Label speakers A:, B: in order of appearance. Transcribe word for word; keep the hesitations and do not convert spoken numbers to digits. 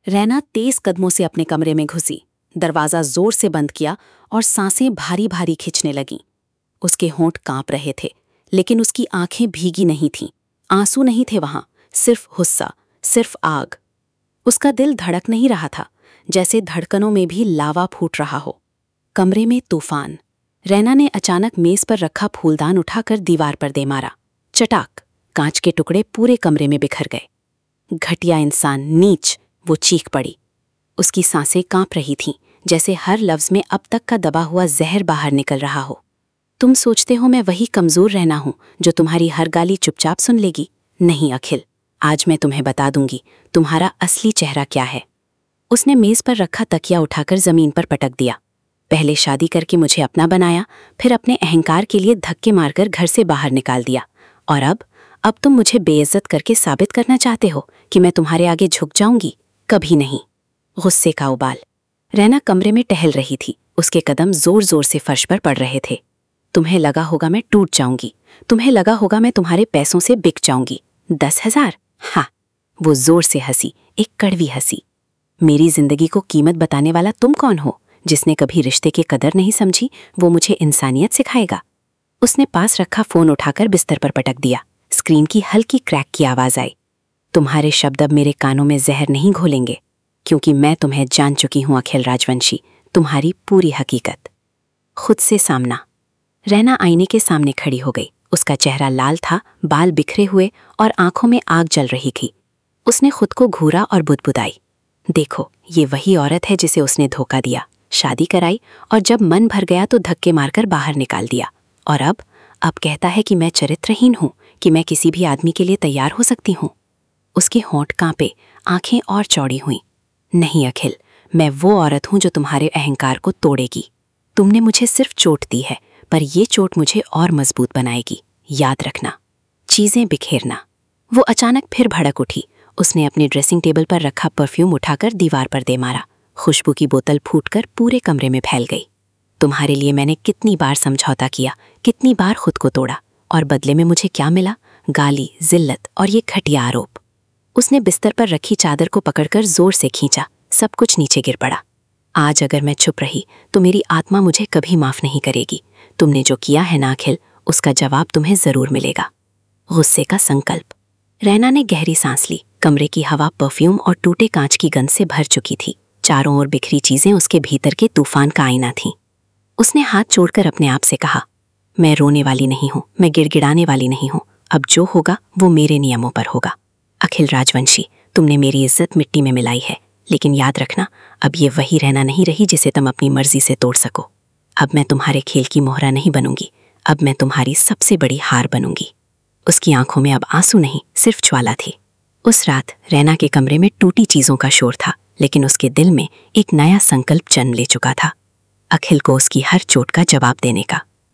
A: रैना तेज कदमों से अपने कमरे में घुसी, दरवाजा जोर से बंद किया और सांसें भारी भारी खिंचने लगीं। उसके होंठ कांप रहे थे, लेकिन उसकी आंखें भीगी नहीं थीं। आंसू नहीं थे वहां, सिर्फ गुस्सा, सिर्फ आग। उसका दिल धड़क नहीं रहा था, जैसे धड़कनों में भी लावा फूट रहा हो। कमरे में तूफान। रैना ने अचानक मेज पर रखा फूलदान उठाकर दीवार पर दे मारा। चटाक, कांच के टुकड़े पूरे कमरे में बिखर गए। घटिया इंसान, नीच, वो चीख पड़ी। उसकी सांसें कांप रही थीं, जैसे हर लफ्ज में अब तक का दबा हुआ जहर बाहर निकल रहा हो। तुम सोचते हो मैं वही कमजोर रहना हूं जो तुम्हारी हर गाली चुपचाप सुन लेगी? नहीं अखिल, आज मैं तुम्हें बता दूंगी तुम्हारा असली चेहरा क्या है। उसने मेज पर रखा तकिया उठाकर जमीन पर पटक दिया। पहले शादी करके मुझे अपना बनाया, फिर अपने अहंकार के लिए धक्के मारकर घर से बाहर निकाल दिया, और अब अब तुम मुझे बेइज्जत करके साबित करना चाहते हो कि मैं तुम्हारे आगे झुक जाऊंगी? कभी नहीं। गुस्से का उबाल। रैना कमरे में टहल रही थी, उसके कदम जोर जोर से फर्श पर पड़ रहे थे। तुम्हें लगा होगा मैं टूट जाऊंगी, तुम्हें लगा होगा मैं तुम्हारे पैसों से बिक जाऊंगी। दस हजार? हाँ। वो जोर से हंसी, एक कड़वी हंसी। मेरी जिंदगी को कीमत बताने वाला तुम कौन हो? जिसने कभी रिश्ते की कदर नहीं समझी, वो मुझे इंसानियत सिखाएगा। उसने पास रखा फोन उठाकर बिस्तर पर पटक दिया। स्क्रीन की हल्की क्रैक की आवाज आई। तुम्हारे शब्द अब मेरे कानों में जहर नहीं घोलेंगे, क्योंकि मैं तुम्हें जान चुकी हूं अखिल राजवंशी, तुम्हारी पूरी हकीकत। खुद से सामना। रैना आईने के सामने खड़ी हो गई। उसका चेहरा लाल था, बाल बिखरे हुए और आंखों में आग जल रही थी। उसने खुद को घूरा और बुदबुदाई। देखो, ये वही औरत है जिसे उसने धोखा दिया, शादी कराई और जब मन भर गया तो धक्के मारकर बाहर निकाल दिया। और अब अब कहता है कि मैं चरित्रहीन हूं, कि मैं किसी भी आदमी के लिए तैयार हो सकती हूं। उसके होंठ कांपे, आंखें और चौड़ी हुईं। नहीं अखिल, मैं वो औरत हूं जो तुम्हारे अहंकार को तोड़ेगी। तुमने मुझे सिर्फ चोट दी है, पर ये चोट मुझे और मजबूत बनाएगी, याद रखना। चीजें बिखेरना। वो अचानक फिर भड़क उठी। उसने अपने ड्रेसिंग टेबल पर रखा परफ्यूम उठाकर दीवार पर दे मारा। खुशबू की बोतल फूटकर पूरे कमरे में फैल गई। तुम्हारे लिए मैंने कितनी बार समझौता किया, कितनी बार खुद को तोड़ा, और बदले में मुझे क्या मिला? गाली, जिल्लत और ये घटिया आरोप। उसने बिस्तर पर रखी चादर को पकड़कर जोर से खींचा। सब कुछ नीचे गिर पड़ा। आज अगर मैं चुप रही तो मेरी आत्मा मुझे कभी माफ नहीं करेगी। तुमने जो किया है ना अखिल, उसका जवाब तुम्हें जरूर मिलेगा। गुस्से का संकल्प। रैना ने गहरी सांस ली। कमरे की हवा परफ्यूम और टूटे कांच की गंध से भर चुकी थी। चारों ओर बिखरी चीजें उसके भीतर के तूफान का आईना थीं। उसने हाथ जोड़कर अपने आप से कहा, मैं रोने वाली नहीं हूं, मैं गिड़गिड़ाने वाली नहीं हूं। अब जो होगा वो मेरे नियमों पर होगा। अखिल राजवंशी, तुमने मेरी इज्जत मिट्टी में मिलाई है, लेकिन याद रखना, अब ये वही रहना नहीं रही जिसे तुम अपनी मर्जी से तोड़ सको। अब मैं तुम्हारे खेल की मोहरा नहीं बनूंगी, अब मैं तुम्हारी सबसे बड़ी हार बनूंगी। उसकी आंखों में अब आंसू नहीं, सिर्फ ज्वाला थी। उस रात रैना के कमरे में टूटी चीजों का शोर था, लेकिन उसके दिल में एक नया संकल्प जन्म ले चुका था। अखिल को उसकी हर चोट का जवाब देने का।